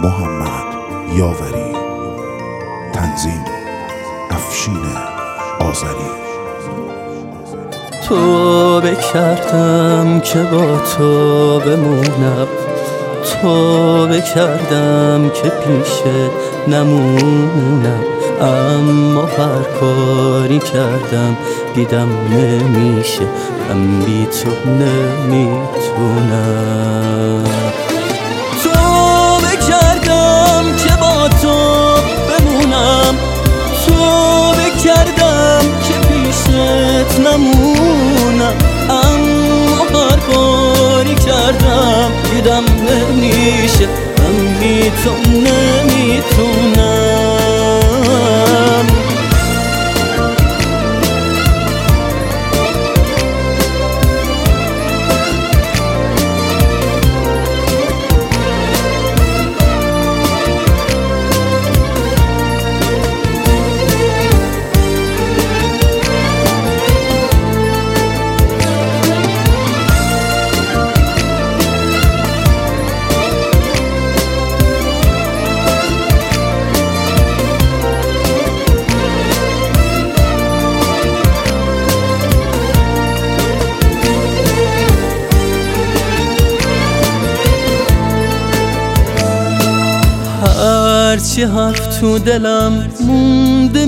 محمد یاوری. تنظیم افشین آذری. توبه کردم که با تو بمونم، توبه کردم که پیشت نمونم، اما هر کاری کردم دیدم نمیشه، من بی تو نمیتونم. توبه کردم که با تو بمونم، توبه کردم که پیشت نمونم، اما هر کاری کردم دیدم نمیشه، من بی تو نمیتونم. هرچی حرف تو دلم مونده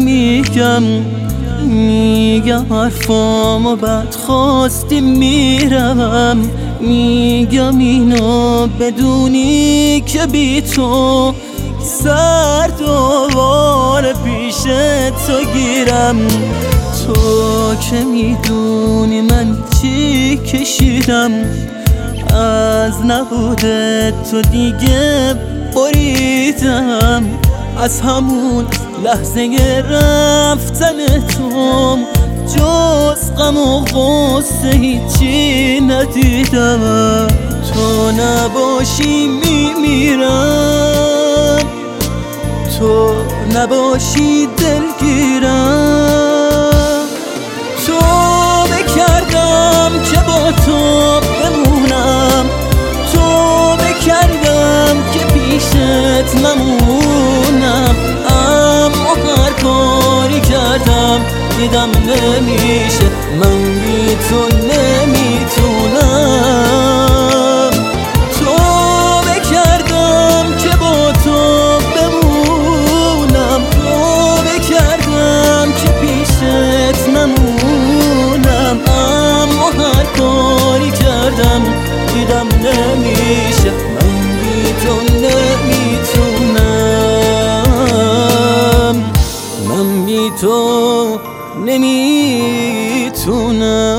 میگم حرفامو بعد خواستی میرم، میگم اینو بدونی که بی تو سر دوباره پیش تو گیرم. تو که میدونی من چی کشیدم، از نبود تو دیگه بریدم، از همون لحظه رفتن تو جز غم و غصه هیچی ندیدم. تو نباشی میمیرم، تو نباشی دلگیرم. توبه کردم که با تو بمونم، توبه کردم که پیشت نمونم، اما هر کاری کردم دیدم نمیشه، من بی تو نمیتونم. توبه کردم که با تو بمونم، توبه کردم که پیشت نمونم، اما هر کاری کردم دیدم نمیشه، من بی تو نمیتونم، من بی تو نمیتونم.